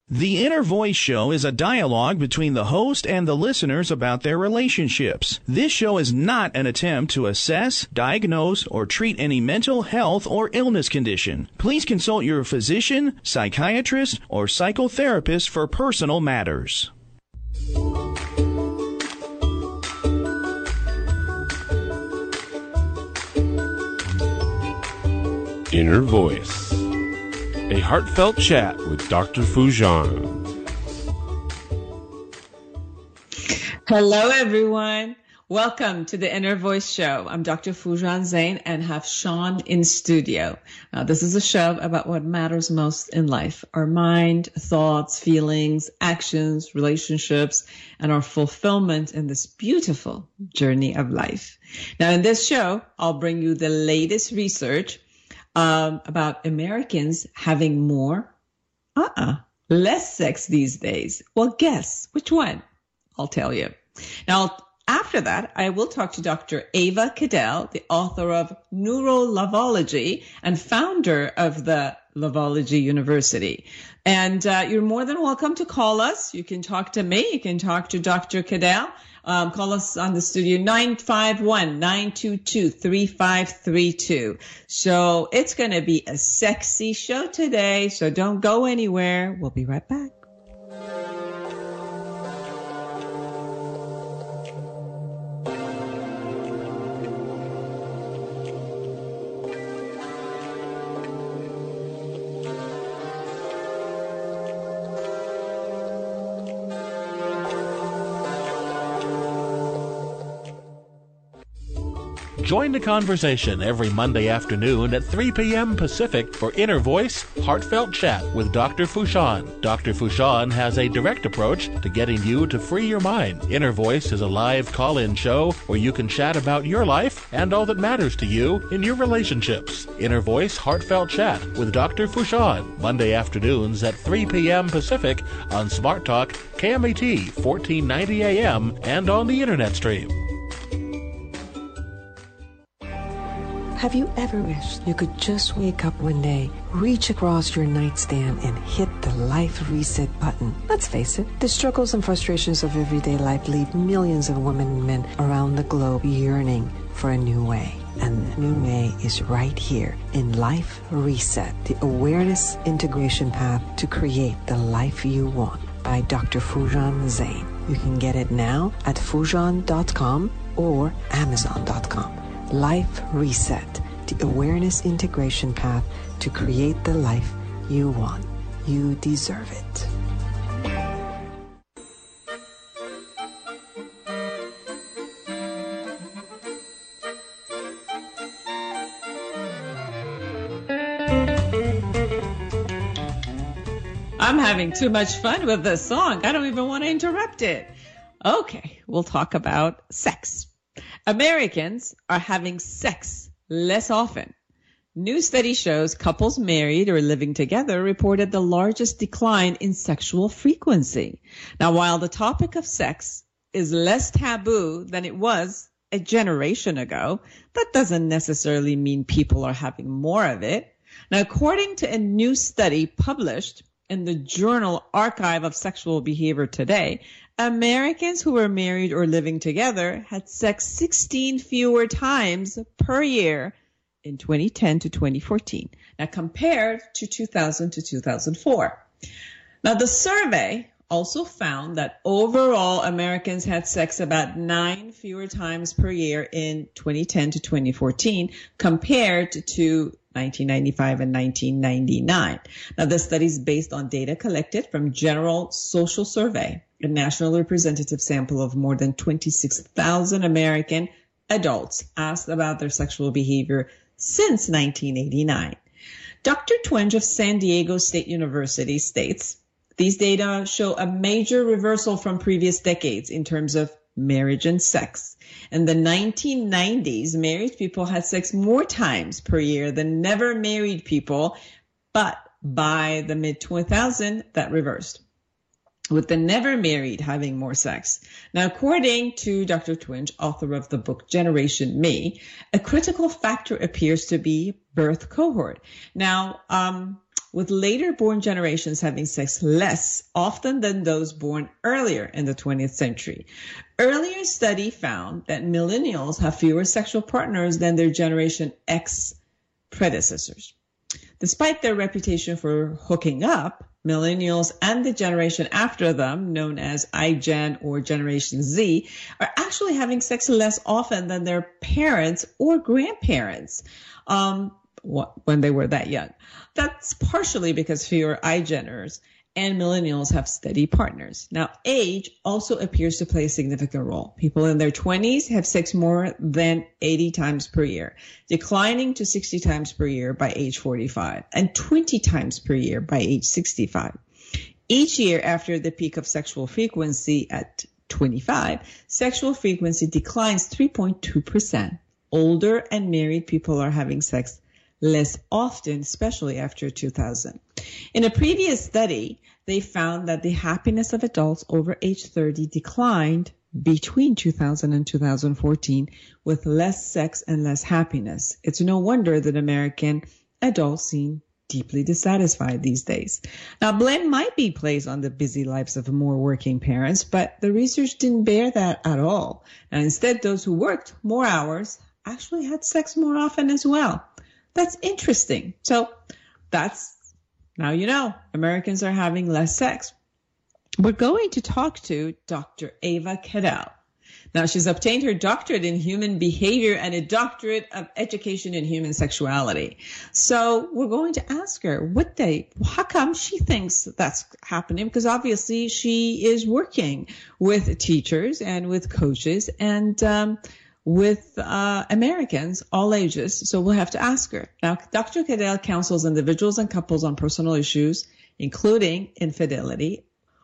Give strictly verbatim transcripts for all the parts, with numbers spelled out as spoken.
The Inner Voice Show is a dialogue between the host and the listeners about their relationships. This show is not an attempt to assess, diagnose, or treat any mental health or illness condition. Please consult your physician, psychiatrist, or psychotherapist for personal matters. Inner Voice, a heartfelt chat with Doctor Foojan. Hello, everyone. Welcome to the Inner Voice Show. I'm Doctor Foojan Zeine and have Sean in studio. Now, this is a show about what matters most in life, our mind, thoughts, feelings, actions, relationships, and our fulfillment in this beautiful journey of life. Now, in this show, I'll bring you the latest research Um, about Americans having more, uh-uh, less sex these days. Well, guess which one? I'll tell you. Now, after that, I will talk to Doctor Ava Cadell, the author of Neurolovology and founder of the Lovology University. And uh, you're more than welcome to call us. You can talk to me. You can talk to Doctor Cadell. Um, call us on the studio, nine five one, nine two two, three five three two. So it's going to be a sexy show today, so don't go anywhere. We'll be right back. Join the conversation every Monday afternoon at three p.m. Pacific for Inner Voice, Heartfelt Chat with Doctor Foojan. Doctor Foojan has a direct approach to getting you to free your mind. Inner Voice is a live call-in show where you can chat about your life and all that matters to you in your relationships. Inner Voice, Heartfelt Chat with Doctor Foojan, Monday afternoons at three p.m. Pacific on Smart Talk, K M E T, fourteen ninety A M, and on the Internet stream. Have you ever wished you could just wake up one day, reach across your nightstand, and hit the life reset button? Let's face it, the struggles and frustrations of everyday life leave millions of women and men around the globe yearning for a new way. And the new way is right here in Life Reset, the awareness integration path to create the life you want by Doctor Foojan Zeine. You can get it now at foojan dot com or amazon dot com. Life Reset, the awareness integration path to create the life you want. You deserve it. I'm having too much fun with this song. I don't even want to interrupt it. Okay, we'll talk about sex. Americans are having sex less often. New study shows couples married or living together reported the largest decline in sexual frequency. Now, while the topic of sex is less taboo than it was a generation ago, that doesn't necessarily mean people are having more of it. Now, according to a new study published in the journal Archive of Sexual Behavior Today, Americans who were married or living together had sex sixteen fewer times per year in twenty ten to twenty fourteen. Now, compared to two thousand to two thousand four. Now, the survey also found that overall Americans had sex about nine fewer times per year in twenty ten to twenty fourteen compared to nineteen ninety-five and nineteen ninety-nine. Now, the study is based on data collected from General Social Survey, a national representative sample of more than twenty-six thousand American adults asked about their sexual behavior since nineteen eighty-nine. Doctor Twenge of San Diego State University states, these data show a major reversal from previous decades in terms of marriage and sex. In the nineteen nineties, married people had sex more times per year than never married people, but by the mid two thousands, that reversed, with the never married having more sex. Now, according to Doctor Twenge, author of the book Generation Me, a critical factor appears to be birth cohort. Now, um, with later born generations having sex less often than those born earlier in the twentieth century. Earlier study found that millennials have fewer sexual partners than their Generation X predecessors. Despite their reputation for hooking up, millennials and the generation after them, known as iGen or Generation Z, are actually having sex less often than their parents or grandparents um, when they were that young. That's partially because fewer iGeners and millennials have steady partners. Now, age also appears to play a significant role. People in their twenties have sex more than eighty times per year, declining to sixty times per year by age forty-five and twenty times per year by age sixty-five. Each year after the peak of sexual frequency at twenty-five, sexual frequency declines three point two percent. Older and married people are having sex less often, especially after two thousand. In a previous study, they found that the happiness of adults over age thirty declined between two thousand and two thousand fourteen, with less sex and less happiness. It's no wonder that American adults seem deeply dissatisfied these days. Now, blame might be placed on the busy lives of more working parents, but the research didn't bear that at all. And instead, those who worked more hours actually had sex more often as well. That's interesting. So that's, now you know, Americans are having less sex. We're going to talk to Doctor Eva Cadell. Now, she's obtained her doctorate in human behavior and a doctorate of education in human sexuality. So we're going to ask her what they, how come she thinks that's happening? Because obviously she is working with teachers and with coaches and um, with uh, Americans, all ages. So we'll have to ask her. Now, Doctor Cadell counsels individuals and couples on personal issues, including infidelity,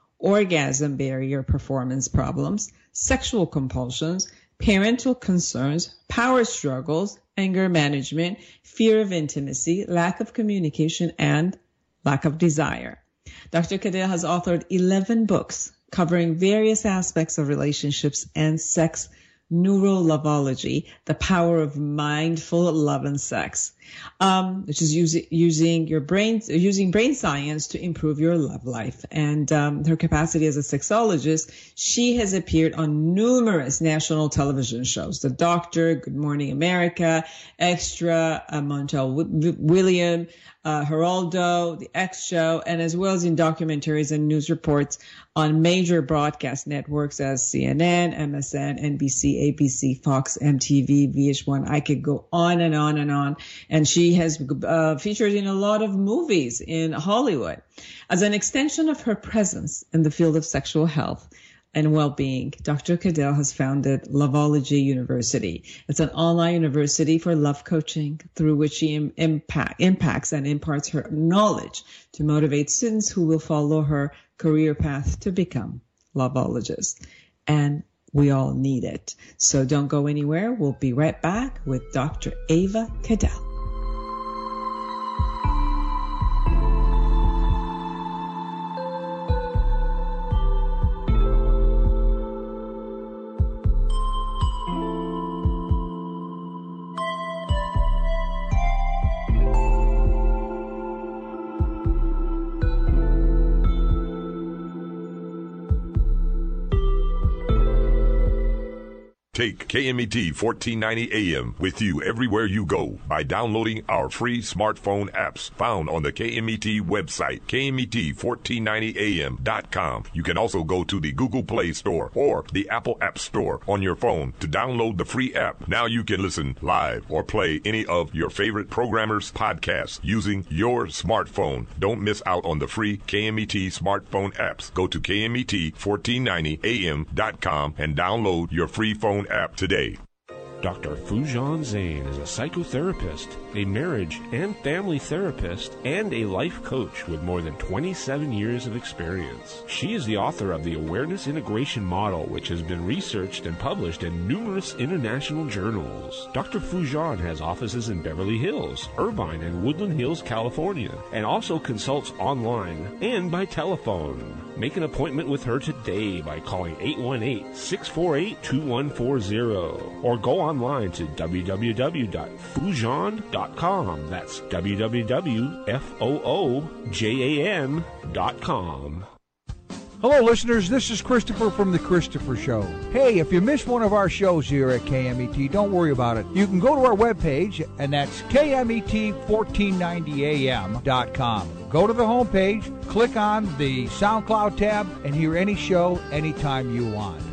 orgasm barrier performance problems, sexual compulsions, parental concerns, power struggles, anger management, fear of intimacy, lack of communication, and lack of desire. Doctor Cadell has authored eleven books covering various aspects of relationships and sex neurolovology, the power of mindful love and sex, um, which is using using your brain, using brain science to improve your love life. And um, her capacity as a sexologist, she has appeared on numerous national television shows: The Doctor, Good Morning America, Extra, uh, Montel w- William, uh, Geraldo, The X Show, and as well as in documentaries and news reports on major broadcast networks as C N N, M S N, N B C, A B C, Fox, M T V, V H one. I could go on and on and on. And she has uh, featured in a lot of movies in Hollywood. As an extension of her presence in the field of sexual health and well-being, Doctor Cadell has founded Loveology University. It's an online university for love coaching through which she im- impact, impacts and imparts her knowledge to motivate students who will follow her career path to become loveologists. And we all need it. So don't go anywhere. We'll be right back with Doctor Eva Cadell. Take K M E T fourteen ninety A M with you everywhere you go by downloading our free smartphone apps found on the K M E T website, K M E T fourteen ninety A M dot com. You can also go to the Google Play Store or the Apple App Store on your phone to download the free app. Now you can listen live or play any of your favorite programmers' podcasts using your smartphone. Don't miss out on the free K M E T smartphone apps. Go to K M E T fourteen ninety A M dot com and download your free phone app today. Doctor Foojan Zain is a psychotherapist, a marriage and family therapist, and a life coach with more than twenty-seven years of experience. She is the author of the Awareness Integration Model, which has been researched and published in numerous international journals. Doctor Foojan has offices in Beverly Hills, Irvine, and Woodland Hills, California, and also consults online and by telephone. Make an appointment with her today by calling eight one eight, six four eight, two one four zero or go on online to w w w dot foojan dot com. That's w w w dot f o o j a n dot com. Hello, listeners. This is Christopher from The Christopher Show. Hey, if you missed one of our shows here at K M E T, don't worry about it. You can go to our webpage, and that's K M E T fourteen ninety A M dot com. Go to the homepage, click on the SoundCloud tab, and hear any show anytime you want.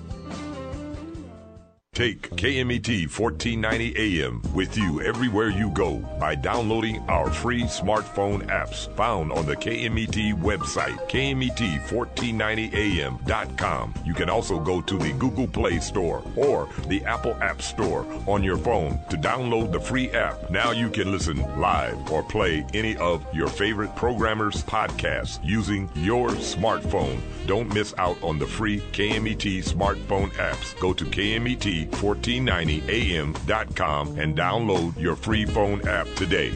Take K M E T fourteen ninety A M with you everywhere you go by downloading our free smartphone apps found on the K M E T website, K M E T fourteen ninety A M dot com. You can also go to the Google Play Store or the Apple App Store on your phone to download the free app. Now you can listen live or play any of your favorite programmers' podcasts using your smartphone. Don't miss out on the free K M E T smartphone apps. Go to K M E T fourteen ninety A M dot com and download your free phone app today.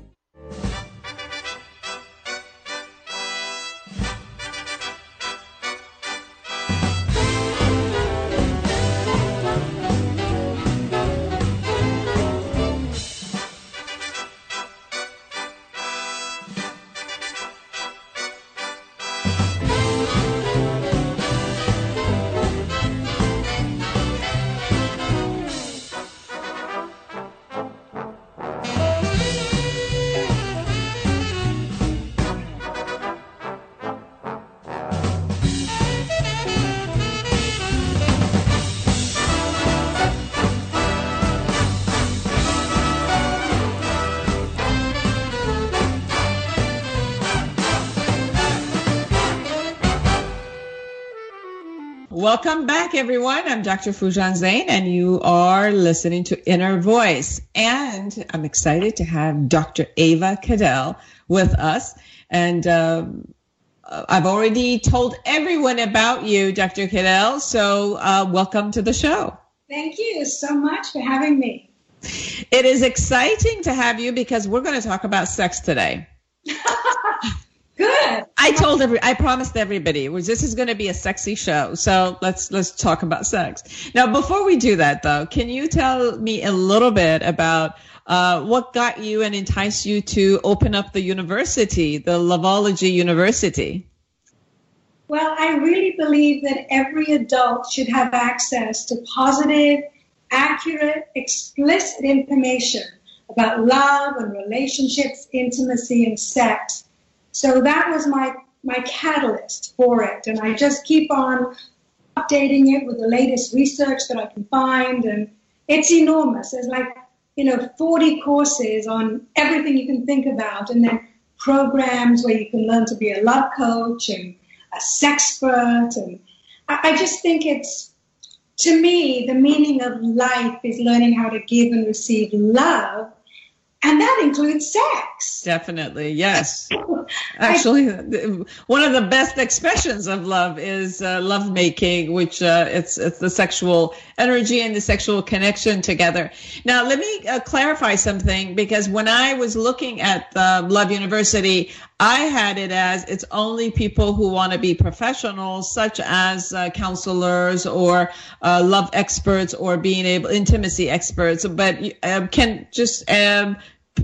Welcome back, everyone. I'm Doctor Foojan Zeine, and you are listening to Inner Voice. And I'm excited to have Doctor Ava Cadell with us. And uh, I've already told everyone about you, Doctor Cadell, so uh, welcome to the show. Thank you so much for having me. It is exciting to have you because we're going to talk about sex today. Good. I told every, I promised everybody, was this is going to be a sexy show. So let's let's talk about sex. Now, before we do that, though, can you tell me a little bit about uh, what got you and enticed you to open up the university, the Loveology University? Well, I really believe that every adult should have access to positive, accurate, explicit information about love and relationships, intimacy, and sex. So that was my, my catalyst for it. And I just keep on updating it with the latest research that I can find. And it's enormous. There's like, you know, forty courses on everything you can think about. And then programs where you can learn to be a love coach and a sexpert. And I, I just think it's, to me, the meaning of life is learning how to give and receive love. And that includes sex. Definitely, yes. Actually, one of the best expressions of love is uh, love making, which uh, it's it's the sexual energy and the sexual connection together. Now, let me uh, clarify something, because when I was looking at the Love University, I had it as it's only people who want to be professionals, such as uh, counselors or uh, love experts or being able intimacy experts. But uh, can just um,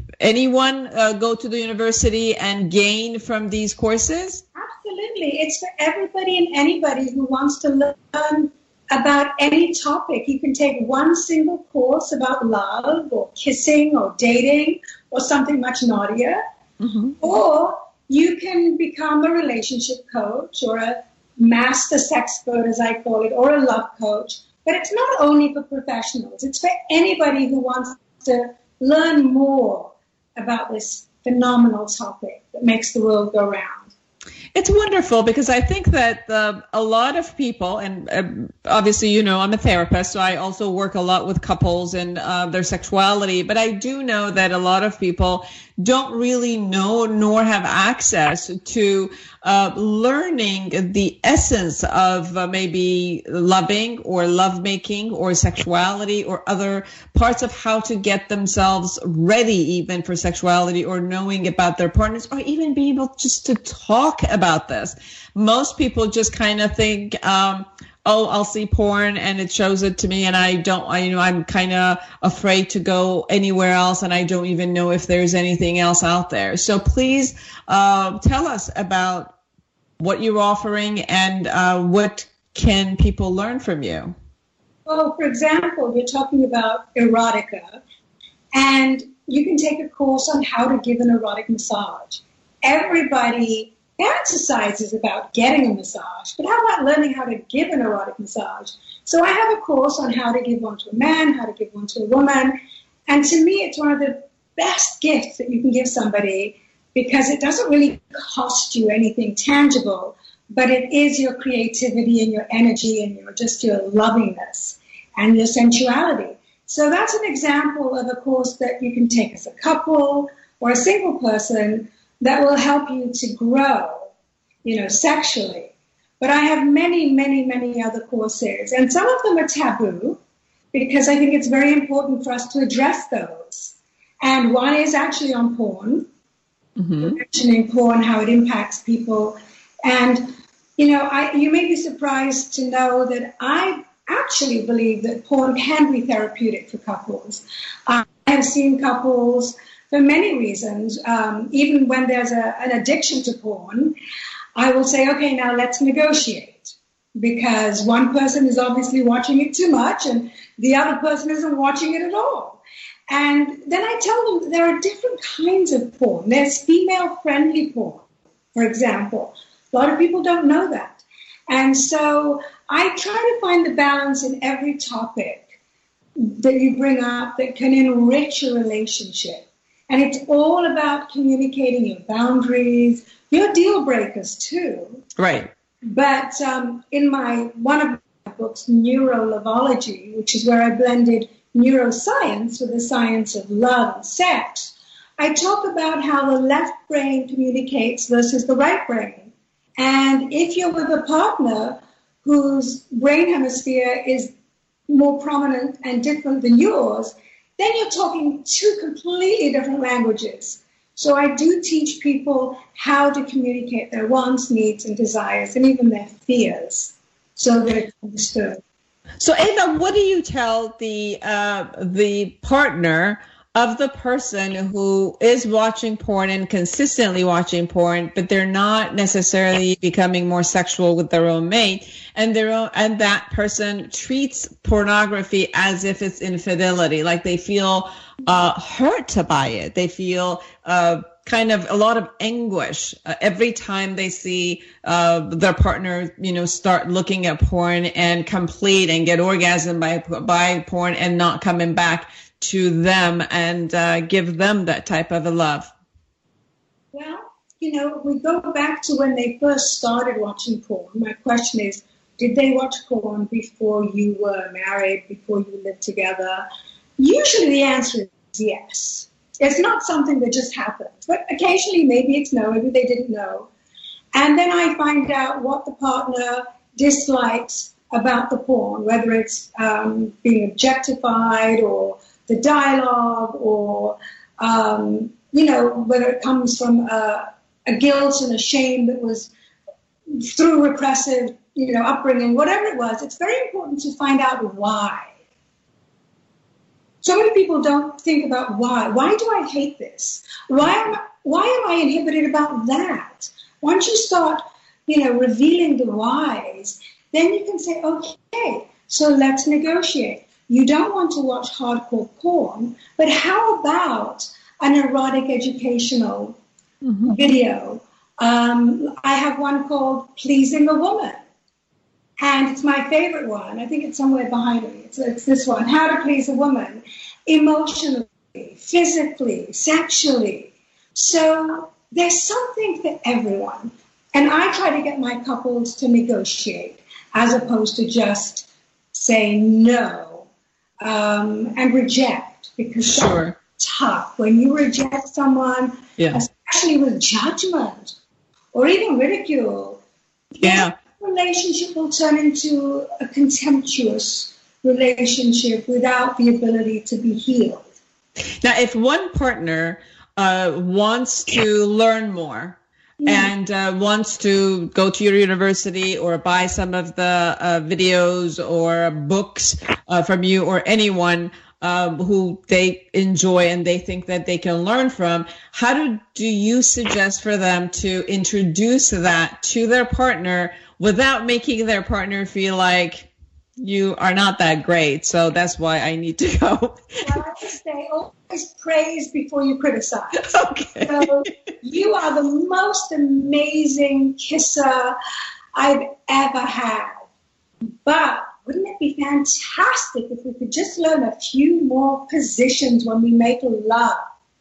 anyone uh, go to the university and gain from these courses? Absolutely. It's for everybody and anybody who wants to learn about any topic. You can take one single course about love or kissing or dating or something much naughtier. Mm-hmm. Or you can become a relationship coach or a master sexpert, as I call it, or a love coach. But it's not only for professionals. It's for anybody who wants to learn more about this phenomenal topic that makes the world go round. It's wonderful, because I think that uh, a lot of people, and uh, obviously, you know, I'm a therapist, so I also work a lot with couples and uh, their sexuality, but I do know that a lot of people don't really know nor have access to uh, learning the essence of uh, maybe loving or lovemaking or sexuality or other parts of how to get themselves ready even for sexuality, or knowing about their partners, or even being able just to talk about this. Most people just kind of think, um, oh, I'll see porn and it shows it to me, and I don't, I, you know, I'm kind of afraid to go anywhere else, and I don't even know if there's anything else out there. So please uh, tell us about what you're offering and uh, what can people learn from you. Well, for example, you're talking about erotica, and you can take a course on how to give an erotic massage. Everybody fantasizes about getting a massage, but how about learning how to give an erotic massage? So I have a course on how to give one to a man, how to give one to a woman, and to me it's one of the best gifts that you can give somebody because it doesn't really cost you anything tangible, but it is your creativity and your energy and your just your lovingness and your sensuality. So that's an example of a course that you can take as a couple or a single person that will help you to grow, you know, sexually. But I have many, many, many other courses, and some of them are taboo because I think it's very important for us to address those. And one is actually on porn, mm-hmm. mentioning porn, how it impacts people. And, you know, I, you may be surprised to know that I actually believe that porn can be therapeutic for couples. I have seen couples for many reasons, um, even when there's a, an addiction to porn, I will say, okay, now let's negotiate, because one person is obviously watching it too much and the other person isn't watching it at all. And then I tell them there are different kinds of porn. There's female-friendly porn, for example. A lot of people don't know that. And so I try to find the balance in every topic that you bring up that can enrich a relationship. And it's all about communicating your boundaries, your deal breakers too. Right. But um, in my one of my books, Neurolovology, which is where I blended neuroscience with the science of love and sex, I talk about how the left brain communicates versus the right brain. And if you're with a partner whose brain hemisphere is more prominent and different than yours, then you're talking two completely different languages. So I do teach people how to communicate their wants, needs, and desires, and even their fears, so that it's understood. So Ava, what do you tell the uh, the partner of the person who is watching porn and consistently watching porn, but they're not necessarily becoming more sexual with their own mate, and their own, and that person treats pornography as if it's infidelity, like they feel uh, hurt by it. They feel uh, kind of a lot of anguish uh, every time they see uh, their partner, you know, start looking at porn and complete and get orgasm by by porn and not coming back to them and uh, give them that type of a love. Well, you know, we go back to when they first started watching porn. My question is, did they watch porn before you were married, before you lived together? Usually the answer is yes. It's not something that just happens, but occasionally maybe it's no, maybe they didn't know. And then I find out what the partner dislikes about the porn, whether it's um, being objectified or the dialogue, or, um, you know, whether it comes from a, a guilt and a shame that was through repressive, you know, upbringing, whatever it was. It's very important to find out why. So many people don't think about why. Why do I hate this? Why am I, why am I inhibited about that? Once you start, you know, revealing the whys, then you can say, okay, so let's negotiate. You don't want to watch hardcore porn, but how about an erotic educational mm-hmm. video? Um, I have one called Pleasing a Woman, and it's my favorite one. I think it's somewhere behind me. It's, it's this one, How to Please a Woman, emotionally, physically, sexually. So there's something for everyone. And I try to get my couples to negotiate as opposed to just say no. Um, and reject, because sure. That's tough. When you reject someone, yeah. especially with judgment or even ridicule, yeah, the relationship will turn into a contemptuous relationship without the ability to be healed. Now, if one partner uh, wants to learn more and uh, wants to go to your university or buy some of the uh, videos or books uh, from you or anyone um, who they enjoy and they think that they can learn from, how do, do you suggest for them to introduce that to their partner without making their partner feel like you are not that great, so that's why I need to go? Well, I would say always praise before you criticize. Okay. So you are the most amazing kisser I've ever had. But wouldn't it be fantastic if we could just learn a few more positions when we make love?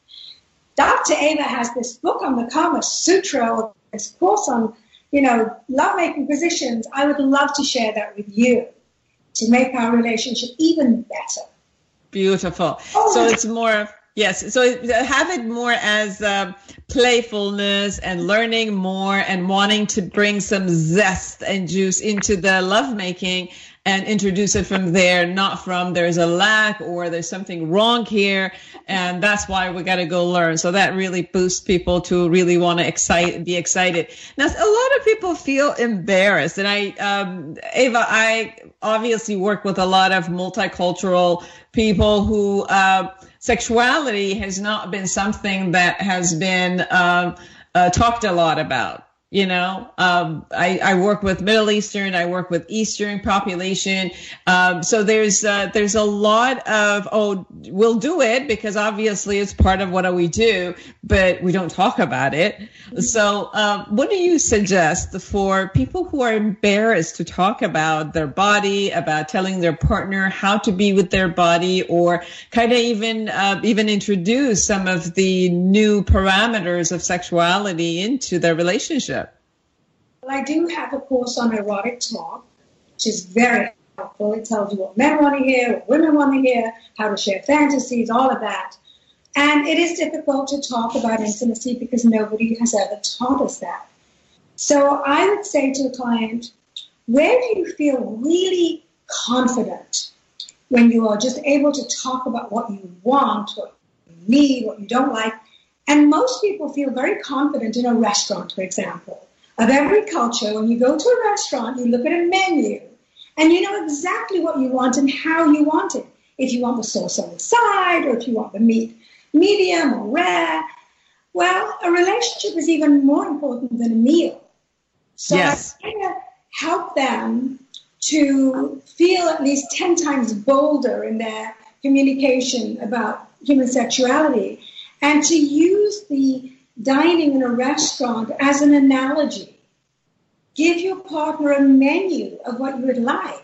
Doctor Ava has this book on the Kama Sutra, or this course on, you know, love-making positions. I would love to share that with you, to make our relationship even better. Beautiful. Oh, so it's more of, yes, so have it more as um, playfulness and learning more and wanting to bring some zest and juice into the lovemaking and introduce it from there, not from there's a lack or there's something wrong here, and that's why we got to go learn. So that really boosts people to really want to excite, be excited. Now, a lot of people feel embarrassed, and I, um, Ava, I obviously work with a lot of multicultural people who uh, sexuality has not been something that has been um, uh, talked a lot about. You know, um, I, I work with Middle Eastern, I work with Eastern population. Um, so there's, uh, there's a lot of, oh, we'll do it because obviously it's part of what we do, but we don't talk about it. So, um, what do you suggest for people who are embarrassed to talk about their body, about telling their partner how to be with their body, or kind of even, uh, even introduce some of the new parameters of sexuality into their relationship? Well, I do have a course on erotic talk, which is very helpful. It tells you what men want to hear, what women want to hear, how to share fantasies, all of that. And it is difficult to talk about intimacy because nobody has ever taught us that. So I would say to a client, where do you feel really confident when you are just able to talk about what you want, what you need, what you don't like? And most people feel very confident in a restaurant, for example. Of every culture, when you go to a restaurant, you look at a menu, and you know exactly what you want and how you want it. If you want the sauce on the side, or if you want the meat medium or rare. Well, a relationship is even more important than a meal. So yes. I try to help them to feel at least ten times bolder in their communication about human sexuality, and to use the dining in a restaurant as an analogy. Give your partner a menu of what you would like.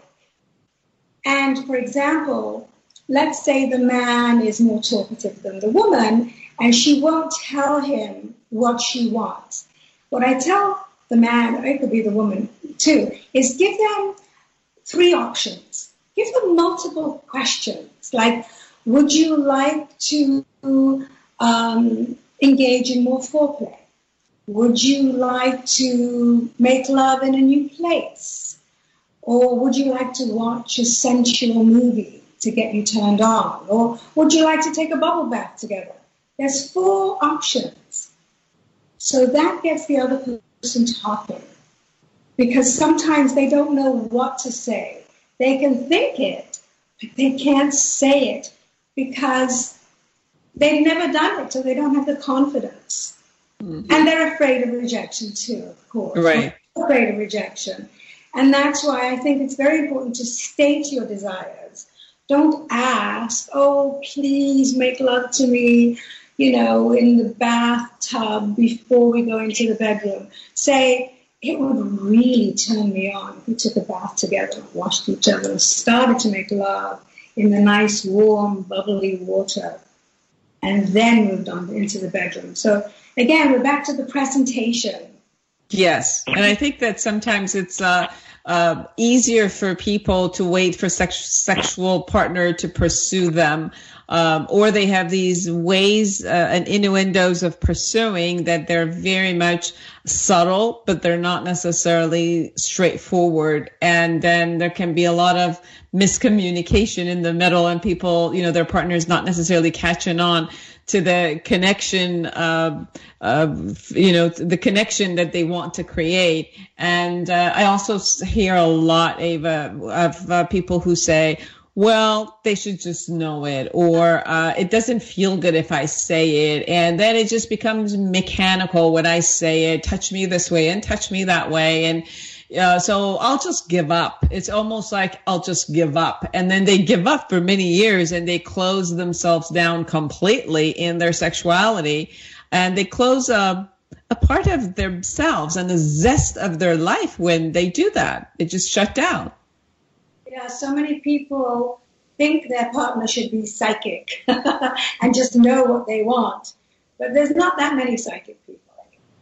And for example, let's say the man is more talkative than the woman, and she won't tell him what she wants. What I tell the man, or it could be the woman too, is give them three options. Give them multiple questions, like, would you like to um, engage in more foreplay? Would you like to make love in a new place? Or would you like to watch a sensual movie to get you turned on? Or would you like to take a bubble bath together? There's four options. So that gets the other person talking. Because sometimes they don't know what to say. They can think it, but they can't say it because they've never done it, so they don't have the confidence. Mm-hmm. And they're afraid of rejection too, of course. Right. They're afraid of rejection. And that's why I think it's very important to state your desires. Don't ask, oh, please make love to me, you know, in the bathtub before we go into the bedroom. Say, it would really turn me on if we took a bath together, washed each other, and started to make love in the nice, warm, bubbly water, and then moved on into the bedroom. So again, we're back to the presentation. Yes, and I think that sometimes it's uh, uh, easier for people to wait for sex- sexual partner to pursue them, um, or they have these ways uh, and innuendos of pursuing that they're very much subtle, but they're not necessarily straightforward. And then there can be a lot of miscommunication in the middle, and people, you know, their partner's not necessarily catching on to the connection, uh, uh, you know, the connection that they want to create. And uh, I also hear a lot, Ava, of uh, people who say, well, they should just know it, or uh, it doesn't feel good if I say it. And then it just becomes mechanical when I say it, touch me this way and touch me that way. And uh, so I'll just give up. It's almost like I'll just give up. And then they give up for many years and they close themselves down completely in their sexuality. And they close a, a part of themselves and the zest of their life when they do that. They just shut down. Yeah, so many people think their partner should be psychic and just know what they want. But there's not that many psychic people.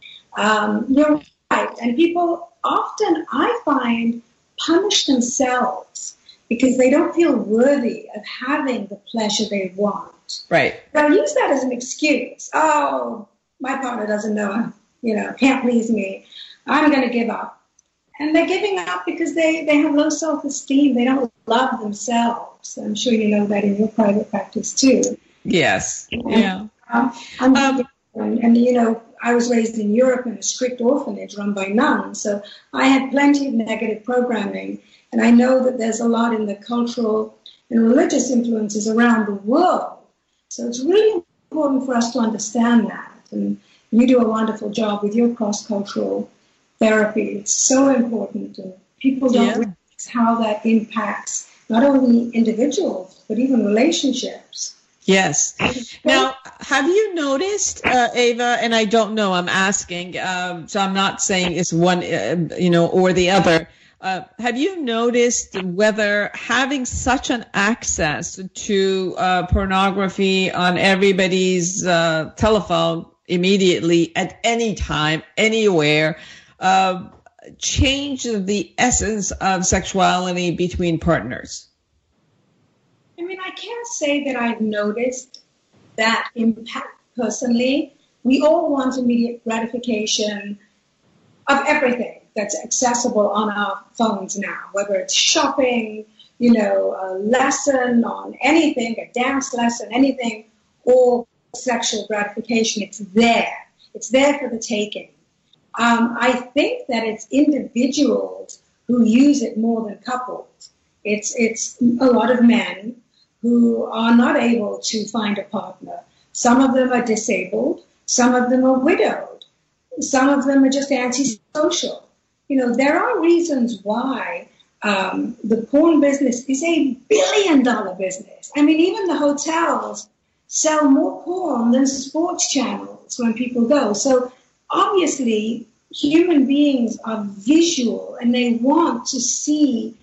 Um, you're right. And people often, I find, punish themselves because they don't feel worthy of having the pleasure they want. Right. They'll use that as an excuse. Oh, my partner doesn't know, you know, can't please me. I'm going to give up. And they're giving up because they, they have low self-esteem. They don't love themselves. I'm sure you know that in your private practice, too. Yes. And, yeah. Um, um, and, and, you know, I was raised in Europe in a strict orphanage run by nuns. So I had plenty of negative programming. And I know that there's a lot in the cultural and religious influences around the world. So it's really important for us to understand that. And you do a wonderful job with your cross-cultural therapy. It's so important, and people don't yeah. realize how that impacts not only individuals but even relationships. Yes. Now, have you noticed, uh, Ava? And I don't know. I'm asking, um, so I'm not saying it's one, uh, you know, or the other. Uh, have you noticed whether having such an access to uh, pornography on everybody's uh, telephone immediately at any time, anywhere, Uh, change the essence of sexuality between partners? I mean, I can't say that I've noticed that impact personally. We all want immediate gratification of everything that's accessible on our phones now, whether it's shopping, you know, a lesson on anything, a dance lesson, anything, or sexual gratification. It's there. It's there for the taking. Um, I think that it's individuals who use it more than couples. It's it's a lot of men who are not able to find a partner. Some of them are disabled. Some of them are widowed. Some of them are just antisocial. You know, there are reasons why um, the porn business is a billion dollar business. I mean, even the hotels sell more porn than sports channels when people go. So obviously, human beings are visual and they want to see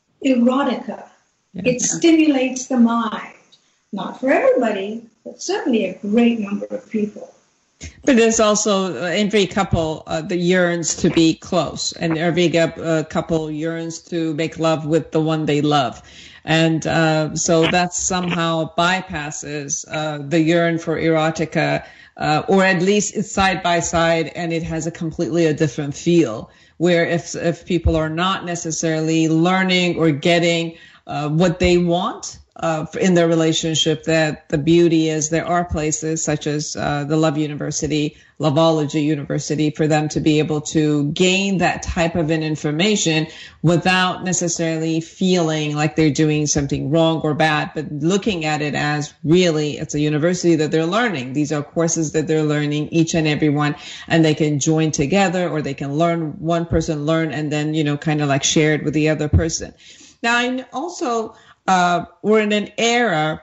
erotica. Yeah. It stimulates the mind. Not for everybody, but certainly a great number of people. But there's also every couple uh, that yearns to be close, and every uh, couple yearns to make love with the one they love. And uh, so that somehow bypasses uh, the yearn for erotica, uh, or at least it's side by side and it has a completely a different feel. Where if if people are not necessarily learning or getting uh, what they want uh, in their relationship, that the beauty is there are places such as uh, the Love University, Loveology University, for them to be able to gain that type of an information without necessarily feeling like they're doing something wrong or bad, but looking at it as really it's a university that they're learning. These are courses that they're learning, each and every one, and they can join together, or they can learn, one person learn and then, you know, kind of like share it with the other person. Now, I also, uh, we're in an era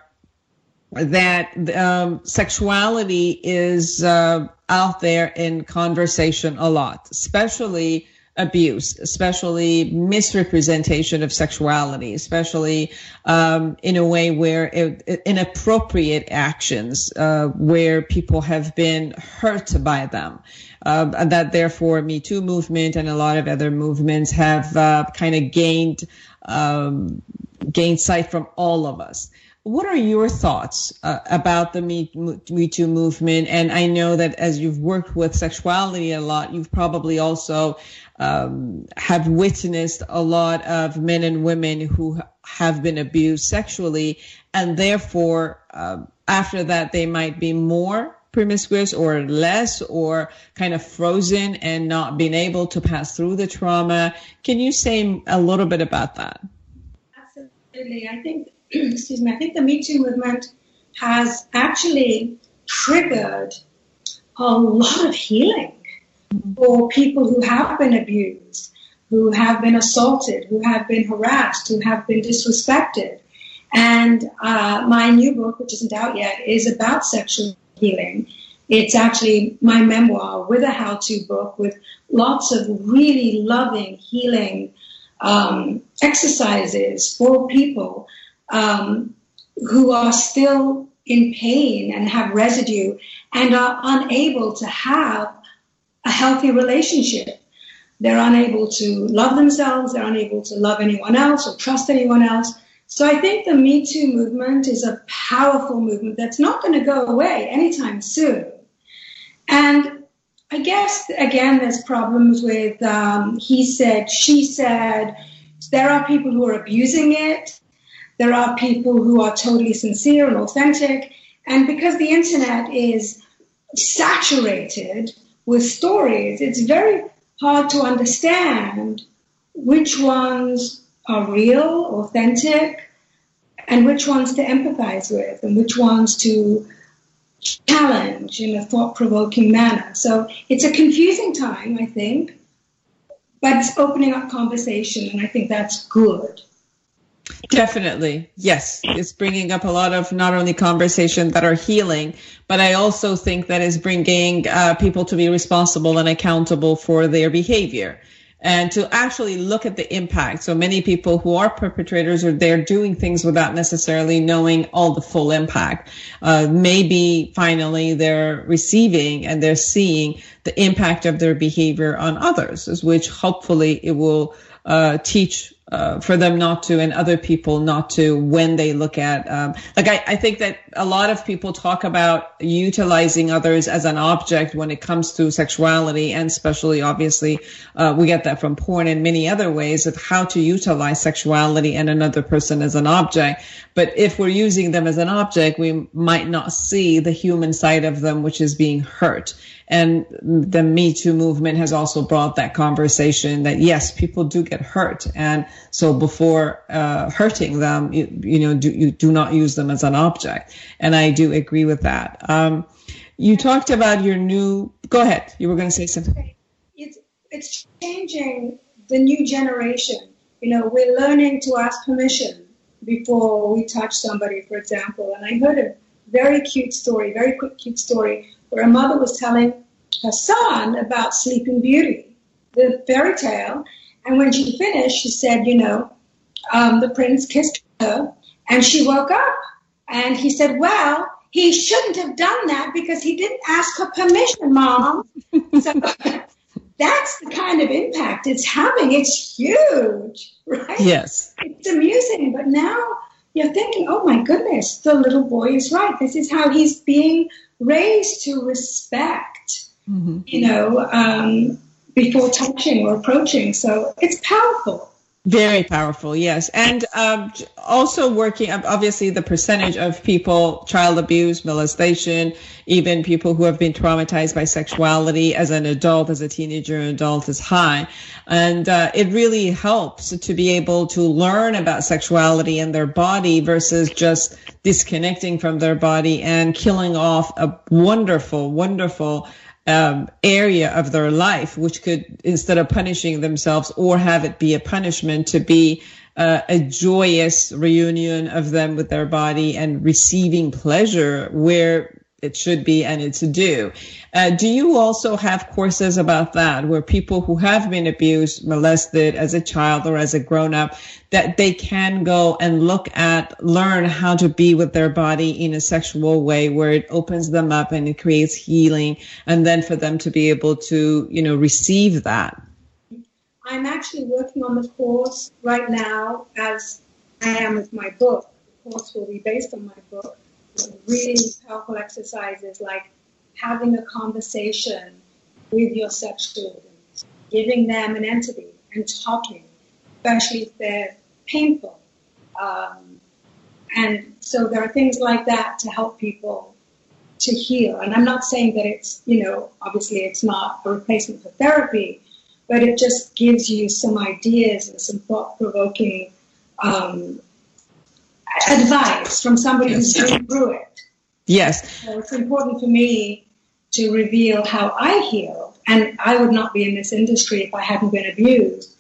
that um, sexuality is uh, out there in conversation a lot, especially abuse, especially misrepresentation of sexuality, especially um, in a way where it, it, inappropriate actions uh, where people have been hurt by them. Uh, and that therefore Me Too movement and a lot of other movements have uh, kind of gained um, gained sight from all of us. What are your thoughts uh, about the Me, Me Too movement? And I know that as you've worked with sexuality a lot, you've probably also um, have witnessed a lot of men and women who have been abused sexually, and therefore uh, after that they might be more promiscuous or less, or kind of frozen and not being able to pass through the trauma. Can you say a little bit about that? Absolutely. I think, excuse me, I think the Me Too movement has actually triggered a lot of healing for people who have been abused, who have been assaulted, who have been harassed, who have been disrespected. And uh, my new book, which isn't out yet, is about sexual healing. It's actually my memoir with a how-to book with lots of really loving, healing um, exercises for people um, who are still in pain and have residue and are unable to have a healthy relationship. They're unable to love themselves, they're unable to love anyone else or trust anyone else. So I think the Me Too movement is a powerful movement that's not going to go away anytime soon. And I guess, again, there's problems with um, he said, she said. There are people who are abusing it. There are people who are totally sincere and authentic. And because the internet is saturated with stories, it's very hard to understand which ones are real, authentic, and which ones to empathize with, and which ones to challenge in a thought-provoking manner. So it's a confusing time, I think, but it's opening up conversation, and I think that's good. Definitely. Yes. It's bringing up a lot of not only conversation that are healing, but I also think that is bringing uh, people to be responsible and accountable for their behavior and to actually look at the impact. So many people who are perpetrators are they're doing things without necessarily knowing all the full impact. Uh, maybe finally they're receiving and they're seeing the impact of their behavior on others, which hopefully it will uh, teach Uh, for them not to, and other people not to, when they look at, um, like I, I think that a lot of people talk about utilizing others as an object when it comes to sexuality, and especially, obviously, uh, we get that from porn and many other ways of how to utilize sexuality and another person as an object. But if we're using them as an object, we might not see the human side of them, which is being hurt. And the Me Too movement has also brought that conversation that, yes, people do get hurt. And so before uh, hurting them, you, you know, do, you do not use them as an object. And I do agree with that. Um, you talked about your new, go ahead. You were going to say something. It's, it's changing the new generation. You know, we're learning to ask permission before we touch somebody, for example. And I heard a very cute story, very quick, cute story, where a mother was telling her son about Sleeping Beauty, the fairy tale. And when she finished, she said, you know, um, the prince kissed her and she woke up. And he said, well, he shouldn't have done that because he didn't ask her permission, Mom. So that's the kind of impact it's having. It's huge, right? Yes. It's amusing, but now you're thinking, oh my goodness, the little boy is right. This is how he's being raised to respect, mm-hmm. you know, um, before touching or approaching. So it's powerful. Very powerful, yes. And um, also working, obviously, the percentage of people, child abuse, molestation, even people who have been traumatized by sexuality as an adult, as a teenager and adult is high. And uh, it really helps to be able to learn about sexuality and their body versus just disconnecting from their body and killing off a wonderful, wonderful Um, area of their life, which could, instead of punishing themselves or have it be a punishment, to be uh, a joyous reunion of them with their body and receiving pleasure where it should be and it's due. Uh, do you also have courses about that, where people who have been abused, molested as a child or as a grown-up, that they can go and look at, learn how to be with their body in a sexual way where it opens them up and it creates healing, and then for them to be able to, you know, receive that? I'm actually working on the course right now, as I am with my book. The course will be based on my book. Really powerful exercises like having a conversation with your sexual organs, giving them an entity and talking, especially if they're painful, um, And so there are things like that to help people to heal. And I'm not saying that it's, you know, obviously it's not a replacement for therapy, but it just gives you some ideas and some thought-provoking um, advice from somebody who's been through it. Yes. So it's important for me to reveal how I healed. And I would not be in this industry if I hadn't been abused.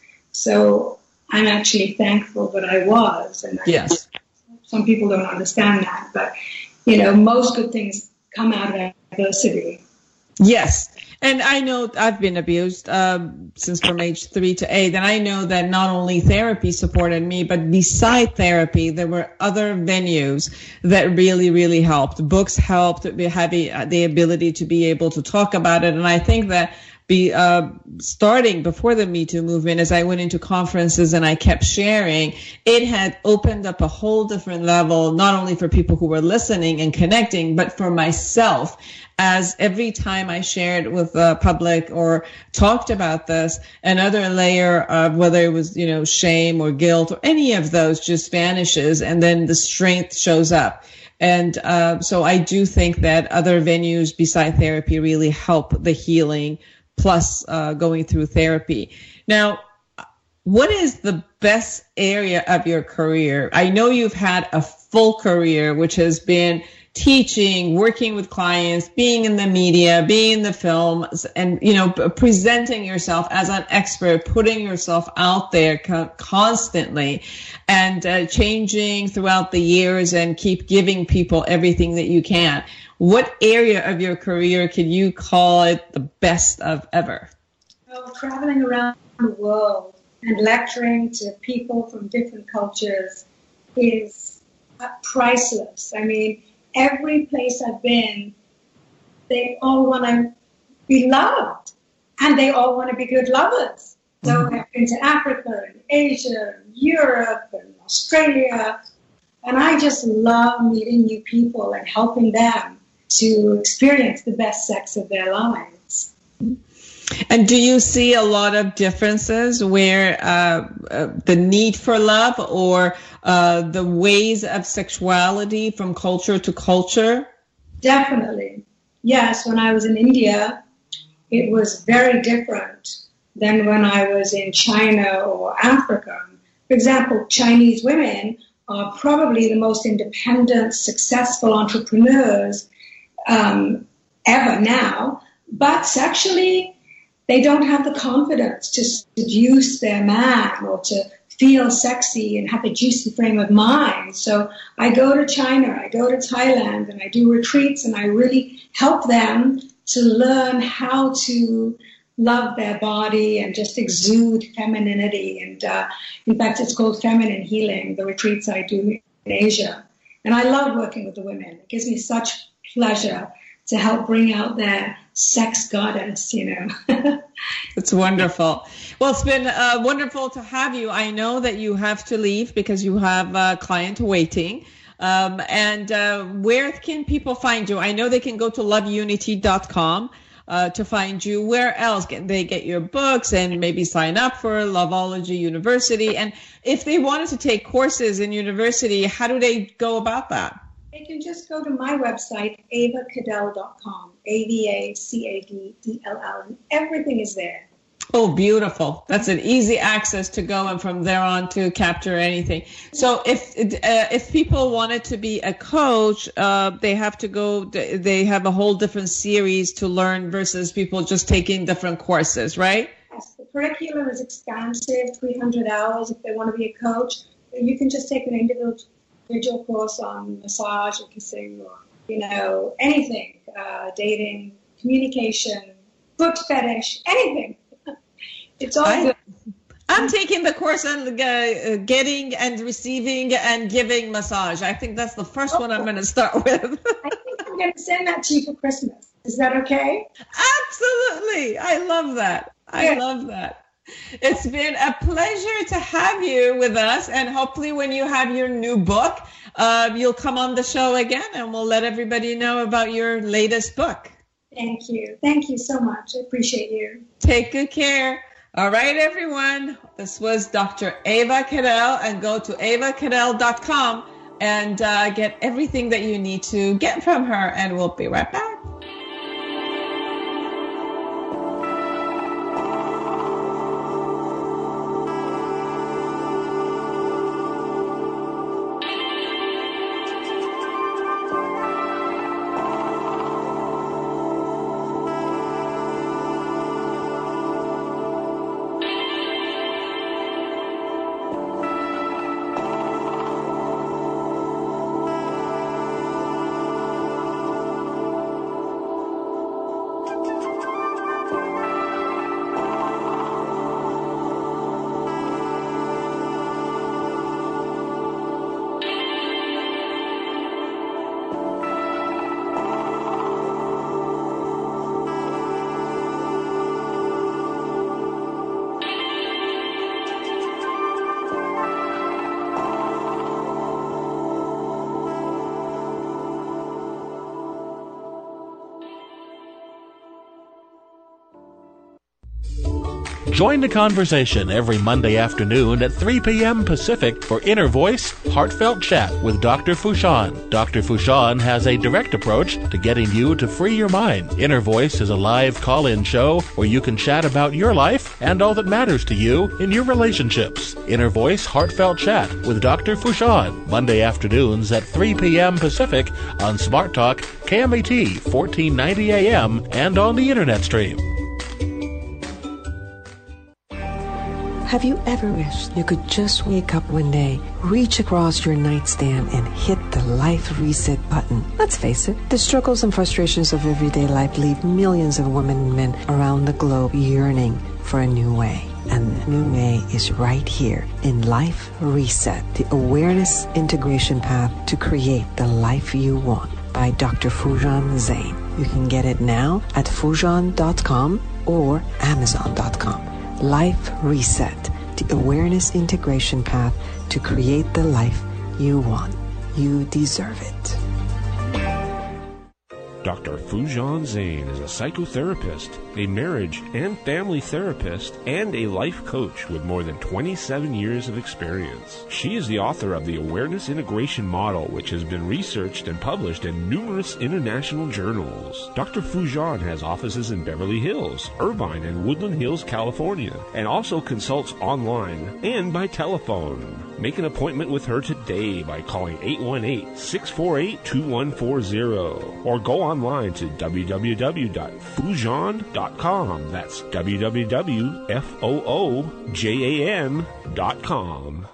So I'm actually thankful that I was. And yes. I, some people don't understand that. But, you know, most good things come out of adversity. Yes. And I know I've been abused um, since from age three to eight. And I know that not only therapy supported me, but beside therapy, there were other venues that really, really helped. Books helped, having the ability to be able to talk about it. And I think that be uh, starting before the Me Too movement, as I went into conferences and I kept sharing, it had opened up a whole different level, not only for people who were listening and connecting, but for myself. As every time I shared with the public or talked about this, another layer of whether it was, you know, shame or guilt or any of those just vanishes, and then the strength shows up. And uh, so I do think that other venues beside therapy really help the healing, plus uh, going through therapy. Now, what is the best area of your career? I know you've had a full career, which has been teaching, working with clients, being in the media, being in the films, and, you know, presenting yourself as an expert, putting yourself out there co- constantly and uh, changing throughout the years and keep giving people everything that you can. What area of your career can you call it the best of ever? Well, traveling around the world and lecturing to people from different cultures is uh, priceless. I mean, every place I've been, they all want to be loved, and they all want to be good lovers. So mm-hmm. I've been to Africa and Asia and Europe and Australia, and I just love meeting new people and helping them to experience the best sex of their lives. And do you see a lot of differences where uh, uh, the need for love or uh, the ways of sexuality from culture to culture? Definitely. Yes, when I was in India, it was very different than when I was in China or Africa. For example, Chinese women are probably the most independent, successful entrepreneurs um, ever now, but sexually, they don't have the confidence to seduce their man or to feel sexy and have a juicy frame of mind. So I go to China, I go to Thailand, and I do retreats, and I really help them to learn how to love their body and just exude femininity. And uh, in fact, it's called Feminine Healing, the retreats I do in Asia. And I love working with the women. It gives me such pleasure to help bring out their sex goddess, you know. It's wonderful. Well, it's been uh, wonderful to have you. I know that you have to leave because you have a client waiting. Um, and uh, where can people find you? I know they can go to love unity dot com uh, to find you. Where else can they get your books and maybe sign up for Loveology University? And if they wanted to take courses in university, how do they go about that? They can just go to my website, ava cadell dot com, A V A C A D E L L, and everything is there. Oh, beautiful. That's an easy access to go, and from there on to capture anything. So if uh, if people wanted to be a coach, uh, they have to go, they have a whole different series to learn versus people just taking different courses, right? Yes, the curriculum is expansive, three hundred hours if they want to be a coach. You can just take an individual individual course on massage or kissing or, you know, anything, uh, dating, communication, foot fetish, anything. It's all I, good. I'm taking the course on uh, getting and receiving and giving massage. I think that's the first oh. one I'm going to start with. I think I'm going to send that to you for Christmas. Is that okay? Absolutely. I love that. I yeah. love that. It's been a pleasure to have you with us, and hopefully when you have your new book, uh, you'll come on the show again and we'll let everybody know about your latest book. Thank you. Thank you so much. I appreciate you. Take good care. All right, everyone. This was Doctor Ava Cadell, and go to ava cadell dot com. and uh, get everything that you need to get from her. And we'll be right back. Join the conversation every Monday afternoon at three p.m. Pacific for Inner Voice Heartfelt Chat with Doctor Fouchon. Doctor Fouchon has a direct approach to getting you to free your mind. Inner Voice is a live call-in show where you can chat about your life and all that matters to you in your relationships. Inner Voice Heartfelt Chat with Doctor Fouchon, Monday afternoons at three p.m. Pacific on Smart Talk, K M E T fourteen ninety A M, and on the Internet stream. Have you ever wished you could just wake up one day, reach across your nightstand, and hit the life reset button? Let's face it, the struggles and frustrations of everyday life leave millions of women and men around the globe yearning for a new way. And the new way is right here in Life Reset, the awareness integration path to create the life you want, by Doctor Fouchon Zain. You can get it now at fouchon dot com or amazon dot com. Life Reset, the awareness integration path to create the life you want. You deserve it. Doctor Fouchon Zain is a psychotherapist, a marriage and family therapist, and a life coach with more than twenty-seven years of experience. She is the author of the Awareness Integration Model, which has been researched and published in numerous international journals. Doctor Fouchon has offices in Beverly Hills, Irvine, and Woodland Hills, California, and also consults online and by telephone. Make an appointment with her today by calling eight one eight, six four eight, two one four zero or go online to w w w dot fouchon dot com. That's w w w dot f o o j a n dot com.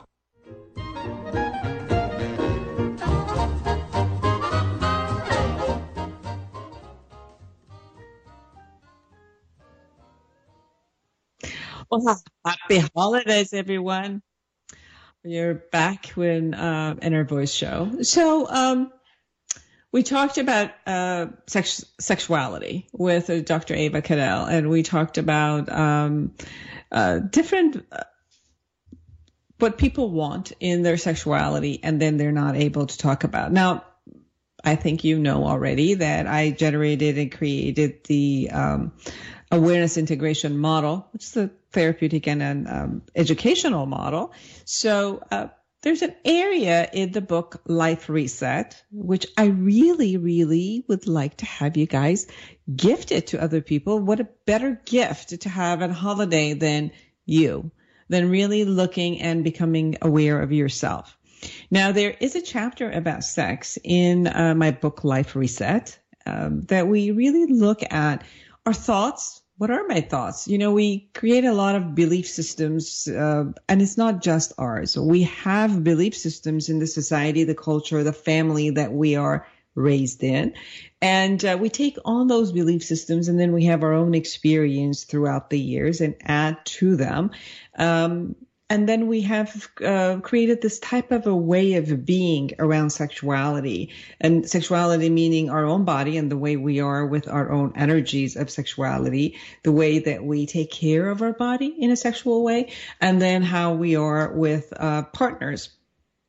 Well, happy holidays, everyone. You're back with uh, Inner Voice Show. So um, we talked about uh, sex- sexuality with uh, Doctor Ava Cadell, and we talked about um, uh, different uh, what people want in their sexuality, and then they're not able to talk about. Now, I think you know already that I generated and created the um, awareness integration model, which is a therapeutic and an um, educational model. So uh, there's an area in the book Life Reset, which I really, really would like to have you guys gift it to other people. What a better gift to have on holiday than you, than really looking and becoming aware of yourself. Now, there is a chapter about sex in uh, my book Life Reset um, that we really look at our thoughts. What are my thoughts? You know, we create a lot of belief systems, uh, and it's not just ours. We have belief systems in the society, the culture, the family that we are raised in. And uh, we take on those belief systems, and then we have our own experience throughout the years and add to them. Um, And then we have uh, created this type of a way of being around sexuality, and sexuality meaning our own body and the way we are with our own energies of sexuality, the way that we take care of our body in a sexual way, and then how we are with uh, partners.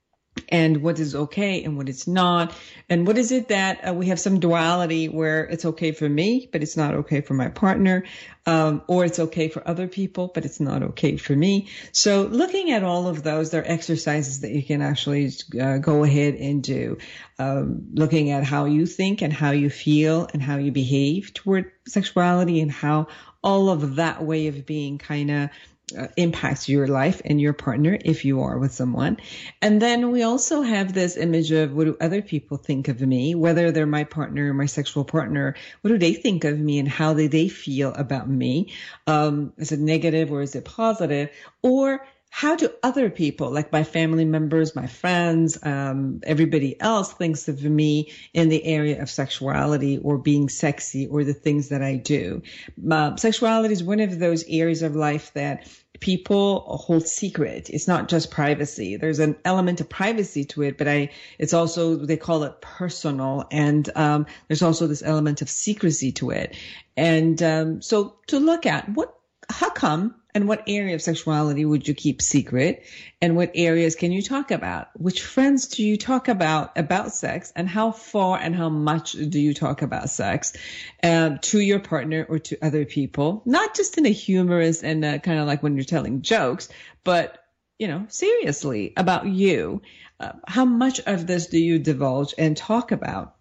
and what is okay and what is not. And what is it that uh, we have some duality where it's okay for me, but it's not okay for my partner, um, or it's okay for other people, but it's not okay for me. So looking at all of those, there are exercises that you can actually uh, go ahead and do, um, looking at how you think and how you feel and how you behave toward sexuality and how all of that way of being kind of Uh, impacts your life and your partner if you are with someone. And then we also have this image of what do other people think of me, whether they're my partner or my sexual partner, what do they think of me and how do they feel about me? Um, is it negative or is it positive? Or how do other people, like my family members, my friends, um, everybody else thinks of me in the area of sexuality or being sexy or the things that I do? Uh, sexuality is one of those areas of life that people hold secret. It's not just privacy. There's an element of privacy to it, but I, it's also, they call it personal. And, um, there's also this element of secrecy to it. And, um, so to look at what, how come, and what area of sexuality would you keep secret? And what areas can you talk about? Which friends do you talk about, about sex? And how far and how much do you talk about sex, um, to your partner or to other people? Not just in a humorous and uh, kind of like when you're telling jokes, but, you know, seriously about you. Uh, how much of this do you divulge and talk about?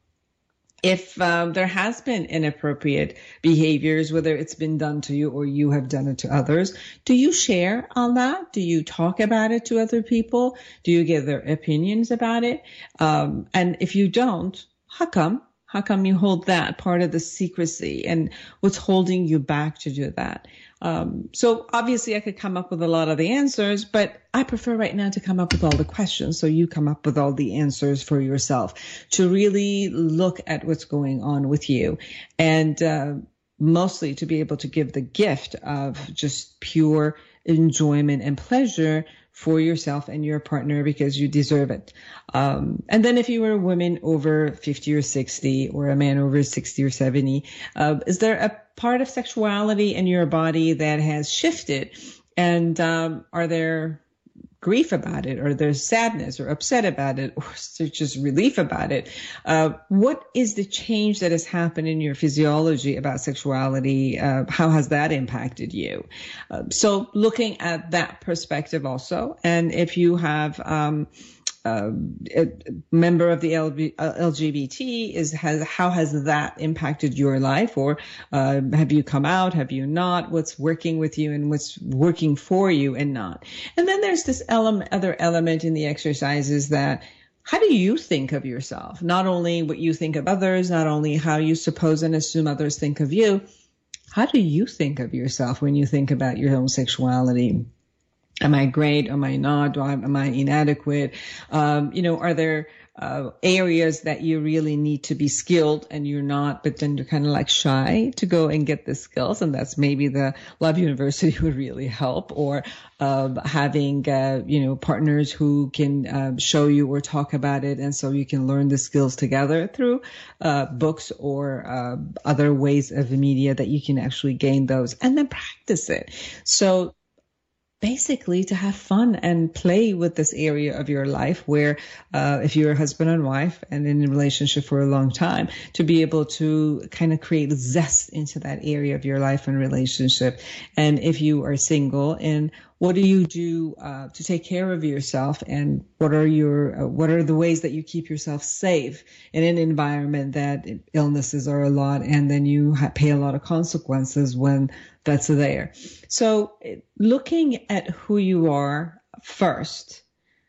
If um, there has been inappropriate behaviors, whether it's been done to you or you have done it to others, do you share on that? Do you talk about it to other people? Do you give their opinions about it? Um, and if you don't, how come? How come you hold that part of the secrecy, and what's holding you back to do that? Um, so obviously I could come up with a lot of the answers, but I prefer right now to come up with all the questions. So you come up with all the answers for yourself to really look at what's going on with you, and uh, mostly to be able to give the gift of just pure enjoyment and pleasure for yourself and your partner, because you deserve it. Um, and then if you were a woman over fifty or sixty, or a man over sixty or seventy, uh, is there a part of sexuality in your body that has shifted? And um, are there grief about it, or there's sadness or upset about it, or just relief about it? Uh, what is the change that has happened in your physiology about sexuality? Uh, how has that impacted you? Uh, so looking at that perspective also. And if you have, um, uh, a member of the L G B T, is has how has that impacted your life? Or uh, have you come out? Have you not? What's working with you and what's working for you and not? And then there's this element, other element in the exercises that, how do you think of yourself? Not only what you think of others, not only how you suppose and assume others think of you. How do you think of yourself when you think about your own sexuality? Am I great? Am I not? Am I inadequate? Um, you know, are there uh, areas that you really need to be skilled and you're not, but then you're kind of like shy to go and get the skills? And that's maybe the Love University would really help, or uh, having, uh, you know, partners who can uh, show you or talk about it. And so you can learn the skills together through uh, books or uh, other ways of media that you can actually gain those and then practice it. So basically to have fun and play with this area of your life where, uh, if you're a husband and wife and in a relationship for a long time, to be able to kind of create zest into that area of your life and relationship. And if you are single, and what do you do uh, to take care of yourself, and what are your uh, what are the ways that you keep yourself safe in an environment that illnesses are a lot, and then you ha- pay a lot of consequences when that's there. So looking at who you are first,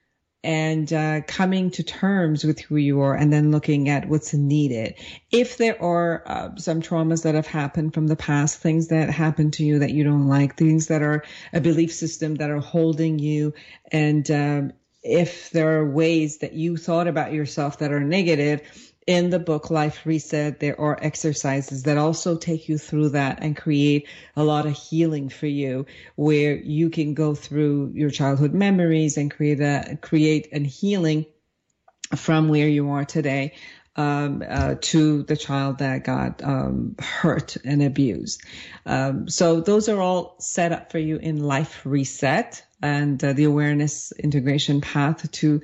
and uh, coming to terms with who you are, and then looking at what's needed. If there are uh, some traumas that have happened from the past, things that happened to you that you don't like, things that are a belief system that are holding you, and um, if there are ways that you thought about yourself that are negative, in the book Life Reset, there are exercises that also take you through that and create a lot of healing for you, where you can go through your childhood memories and create a create a healing from where you are today um, uh, to the child that got um, hurt and abused. Um, so those are all set up for you in Life Reset, and uh, the awareness integration path to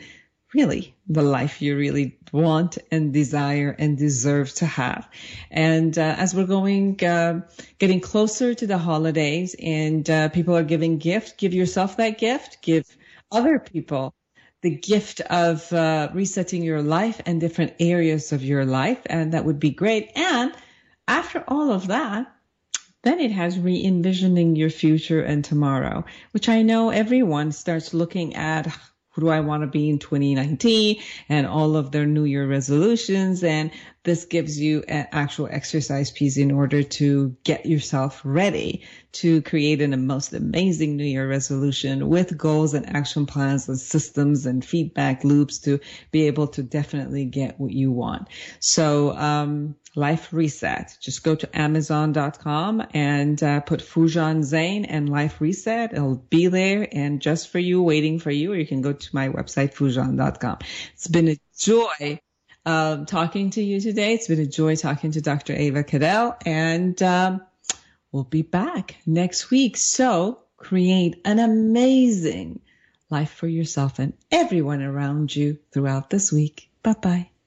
really the life you really want and desire and deserve to have. And uh, as we're going, uh, getting closer to the holidays and uh, people are giving gift, give yourself that gift, give other people the gift of uh, resetting your life and different areas of your life. And that would be great. And after all of that, then it has re-envisioning your future and tomorrow, which I know everyone starts looking at. Who do I want to be in twenty nineteen and all of their New Year resolutions. And this gives you an actual exercise piece in order to get yourself ready to create an, a most amazing New Year resolution with goals and action plans and systems and feedback loops to be able to definitely get what you want. So, um, Life Reset. Just go to amazon dot com and uh, put Foojan Zain and Life Reset. It'll be there and just for you, waiting for you, or you can go to my website, foojan dot com. It's been a joy um, talking to you today. It's been a joy talking to Doctor Ava Cadell, and um, we'll be back next week. So create an amazing life for yourself and everyone around you throughout this week. Bye-bye.